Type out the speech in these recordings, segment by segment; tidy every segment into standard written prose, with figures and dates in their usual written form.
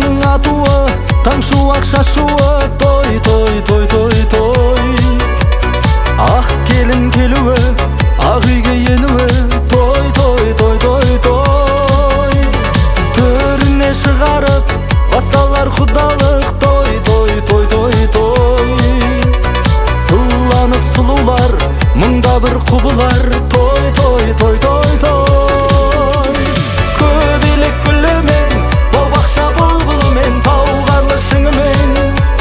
Таңның атуы, таң шуақ шашуы, той, той, той, той, той. Ақ келін келуі, ақ үйге енуі, той, той, той, той, той. Төріне шығарып, басталар құдалық, той, той, той, той, той. Сыланып сұлулар, мыңда бір құбылар, той, той, той, той, той. Көбелек гүлімен, бау-бақша бұлбұлымен, тау-қарлы шыңымен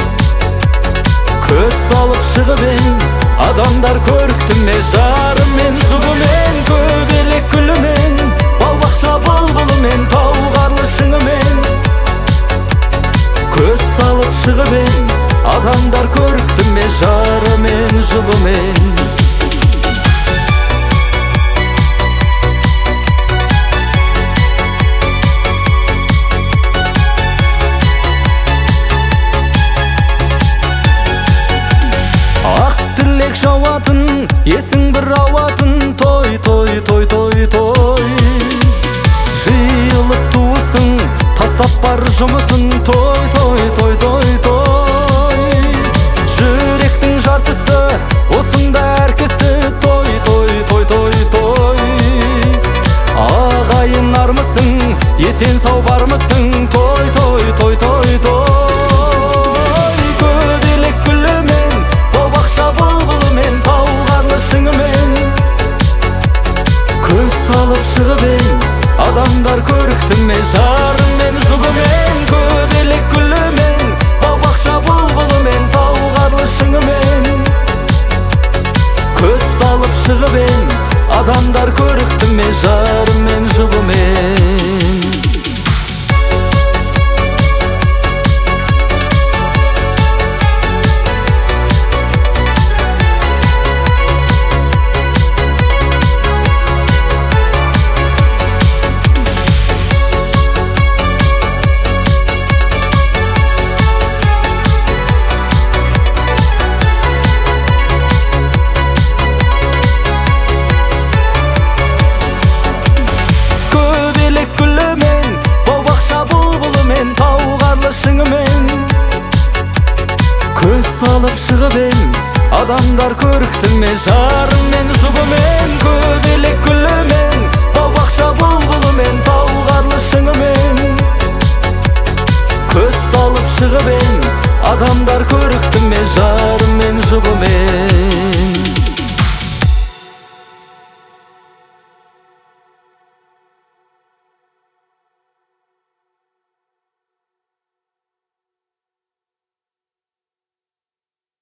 көз салып шығымен, адамдар көріктіме жарымен, жұбымен. Көбелек гүлімен, бау-бақша бұлбұлымен, тау-қарлы шыңымен көз салып шығымен, адамдар көріктіме жарымен, жұбымен. Жауатын, есің бір ауатын, той, той, той, той, той. Жиылып туысың, тастап бар жұмысын, той, той, той, той, той. Жүректің жартысы, осында әркісі, той, той, той, той, той. Ағайын армысың, есен сау бармысың, той, той, той, той, той. Шығымен, адамдар көріктіме жарымен, жұбымен. Көбелек гүлімен, бау-бақша бұлбұлымен, тау-қарлы шыңымен көз салып шығымен, адамдар көріктіме жарымен, жұбымен. Көз салып шығымен, адамдар көріктіме жарымен, жұбымен. Көбелек гүлімен, бау-бақша бұлбұлымен, тау-қарлы шыңымен көз салып шығымен, адамдар көріктіме жарымен, жұбымен.